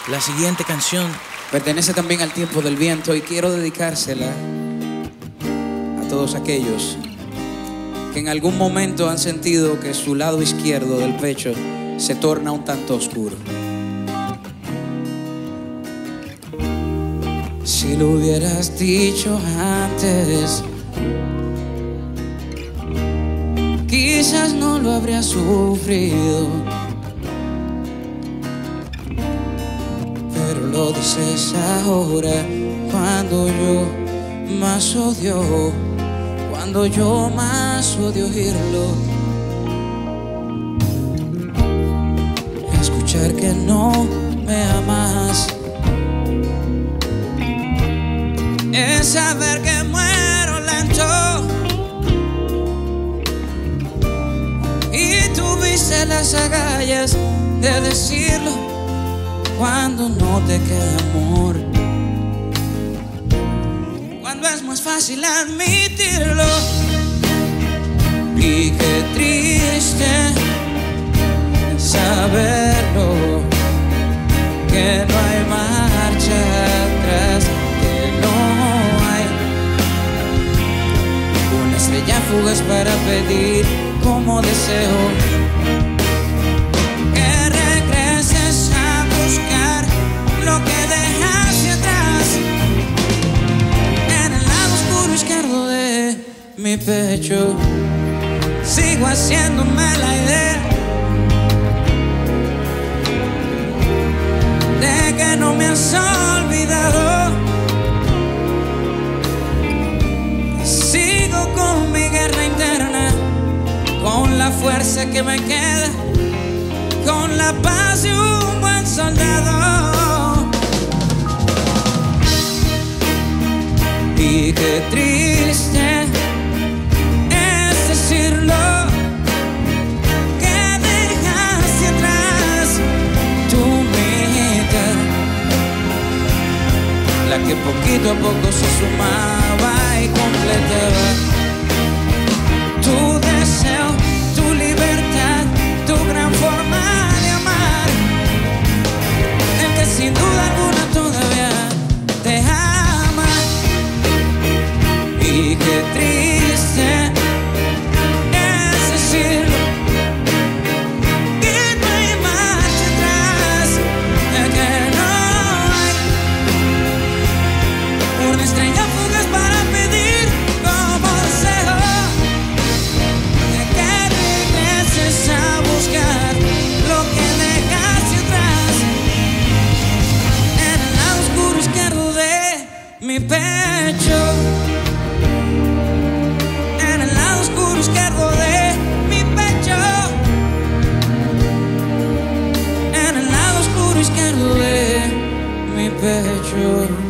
La siguiente canción pertenece también al tiempo del viento y quiero dedicársela a todos aquellos que en algún momento han sentido que su lado izquierdo del pecho se torna un tanto oscuro. Si lo hubieras dicho antes, quizás no lo habría sufrido, pero lo dices ahora cuando yo más odio, cuando yo más odio oírlo. Escuchar que no me amas es saber que muero lento y tuviste las agallas de decirlo cuando no te queda amor, cuando es más fácil admitirlo. Y qué triste saberlo, que no hay marcha atrás, que no hay una estrella fugaz para pedir como deseo que regreses a buscar lo que dejaste atrás en el lado oscuro izquierdo de mi pecho. Sigo haciéndome la idea de que no me has olvidado. Sigo con mi guerra interna, con la fuerza que me queda, con la paz de un buen soldado. Y qué triste es decirlo, que dejaste atrás tu mitad, la que poquito a poco se sumaba y completaba tu deseo, tu libertad, tu gran forma de amar, el que sin duda alguna todavía te ama. Y qué triste es decirlo, que no hay marcha atrás, que no hay una estrella fugaz para pedir como deseo que regreses a buscar lo que dejaste atrás en el lado oscuro izquierdo de mi pecho, en el lado oscuro izquierdo de mi pecho, en el lado oscuro izquierdo de mi pecho.